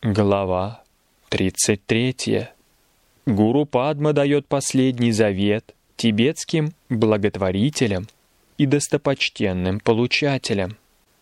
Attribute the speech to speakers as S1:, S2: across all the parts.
S1: Глава 33. Гуру Падма дает последний завет тибетским благотворителям и достопочтенным получателям.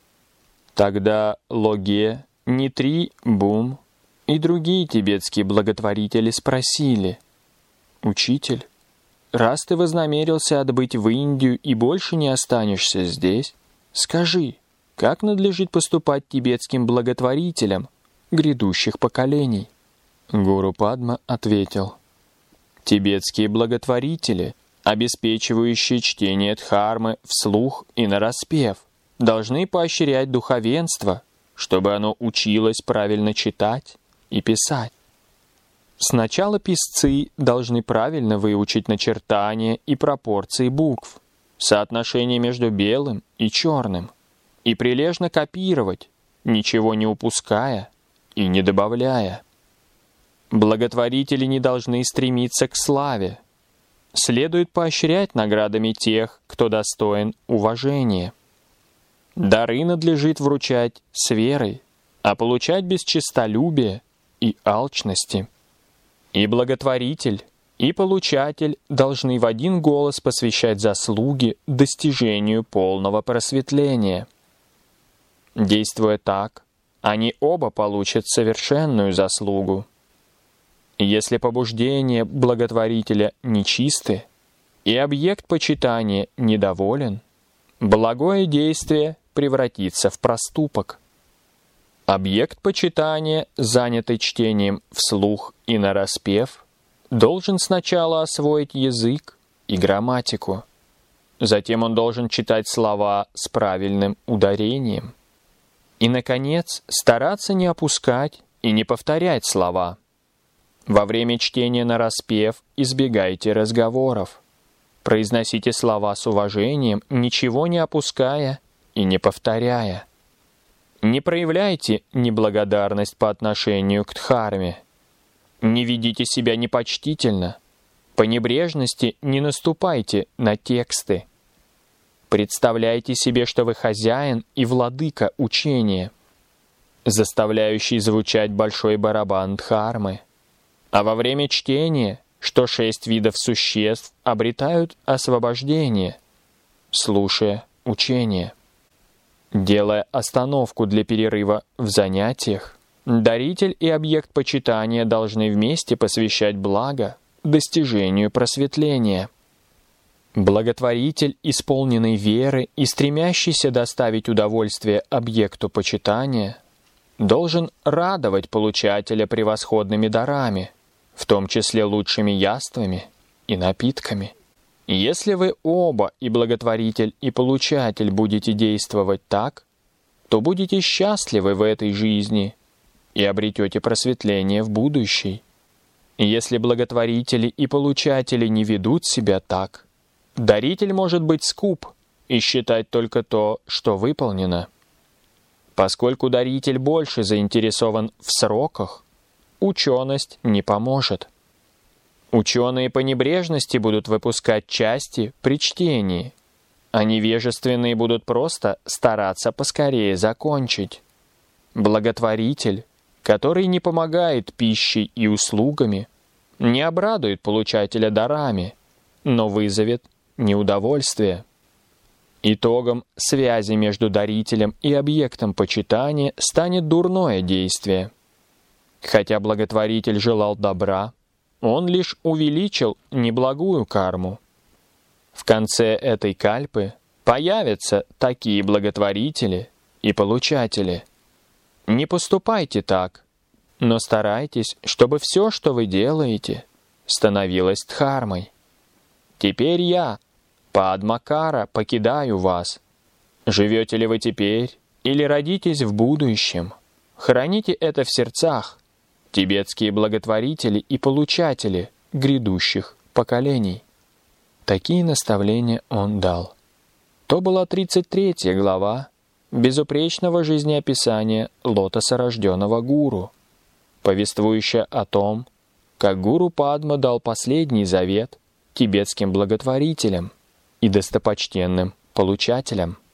S1: Тогда Логе, Нитри, Бум и другие тибетские благотворители спросили: «Учитель, раз ты вознамерился отбыть в Индию и больше не останешься здесь, скажи, как надлежит поступать тибетским благотворителям грядущих поколений?» Гуру Падма ответил: «Тибетские благотворители, обеспечивающие чтение дхармы вслух и нараспев, должны поощрять духовенство, чтобы оно училось правильно читать и писать. Сначала писцы должны правильно выучить начертания и пропорции букв, соотношение между белым и черным, и прилежно копировать, ничего не упуская и не добавляя. Благотворители не должны стремиться к славе. Следует поощрять наградами тех, кто достоин уважения. Дары надлежит вручать с верой, а получать без честолюбия и алчности. И благотворитель, и получатель должны в один голос посвящать заслуги достижению полного просветления. Действуя так, они оба получат совершенную заслугу. Если побуждения благотворителя нечисты, и объект почитания недоволен, благое действие превратится в проступок. Объект почитания, занятый чтением вслух и нараспев, должен сначала освоить язык и грамматику. Затем он должен читать слова с правильным ударением. И, наконец, стараться не опускать и не повторять слова. Во время чтения нараспев избегайте разговоров. Произносите слова с уважением, ничего не опуская и не повторяя. Не проявляйте неблагодарность по отношению к дхарме. Не ведите себя непочтительно. По небрежности не наступайте на тексты. Представляйте себе, что вы хозяин и владыка учения, заставляющий звучать большой барабан дхармы. А во время чтения, что 6 видов существ обретают освобождение, слушая учение. Делая остановку для перерыва в занятиях, даритель и объект почитания должны вместе посвящать благо достижению просветления. Благотворитель, исполненный веры и стремящийся доставить удовольствие объекту почитания, должен радовать получателя превосходными дарами, в том числе лучшими яствами и напитками. Если вы оба, и благотворитель, и получатель, будете действовать так, то будете счастливы в этой жизни и обретете просветление в будущей. Если благотворители и получатели не ведут себя так, даритель может быть скуп и считать только то, что выполнено. Поскольку даритель больше заинтересован в сроках, ученость не поможет. Ученые по небрежности будут выпускать части при чтении, а невежественные будут просто стараться поскорее закончить. Благотворитель, который не помогает пищей и услугами, не обрадует получателя дарами, но вызовет неудовольствие. Итогом связи между дарителем и объектом почитания станет дурное действие. Хотя благотворитель желал добра, он лишь увеличил неблагую карму. В конце этой кальпы появятся такие благотворители и получатели. Не поступайте так, но старайтесь, чтобы все, что вы делаете, становилось дхармой. Теперь я, Падмакара, покидаю вас. Живете ли вы теперь или родитесь в будущем? Храните это в сердцах, тибетские благотворители и получатели грядущих поколений. Такие наставления он дал. То была 33 глава безупречного жизнеописания лотосорожденного гуру, повествующая о том, как гуру Падма дал последний завет тибетским благотворителям и достопочтенным получателям.